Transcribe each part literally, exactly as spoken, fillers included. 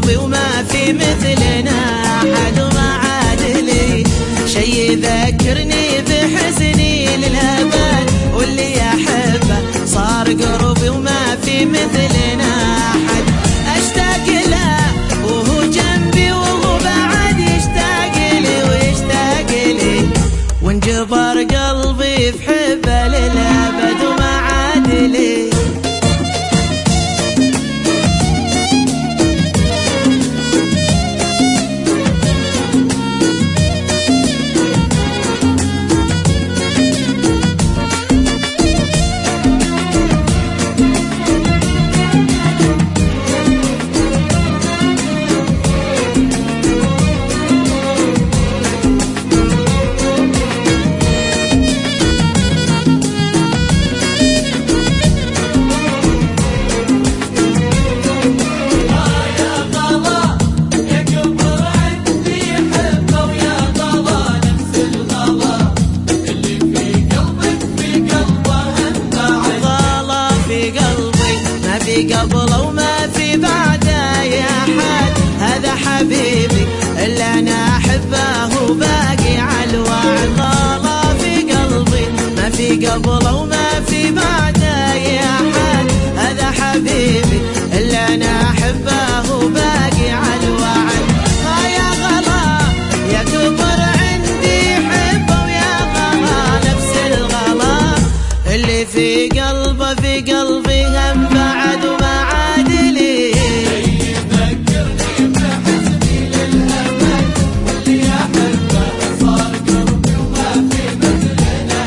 قربي وما في مثلنا أحد وما عاد لي شي يذكرني بحزني للأبد، واللي يحبه صار قربي وما في مثلنا أحد. أشتاق له وهو جنبي وهو بعد يشتاق لي ويشتاق لي، وانجبر قلبي في حبه للأبد وما عاد لي. قبله وما في بعده يا حد، هذا حبيبي اللي انا احبه وباقي على الوعد. غلا في قلبي ما في قبله وما في بعده يا حد، هذا حبيبي اللي انا احبه وباقي على الوعد. ها يا غلا يا كبر عندي حبه، ويا غلا نفس الغلا اللي في قلبه في قلبي هم بعد وما عاد لي. يذكرني بحزني للأبد، واللي أحبه صار قربي وما في مثلنا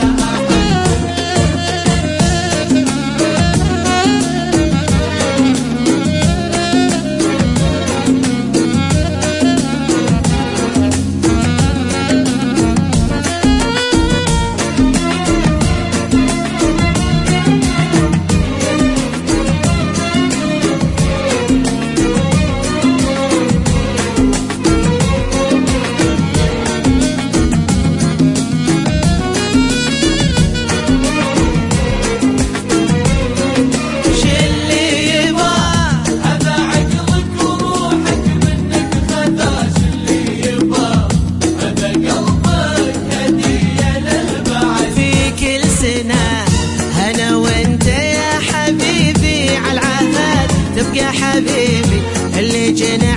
يا حبيبي اللي جنى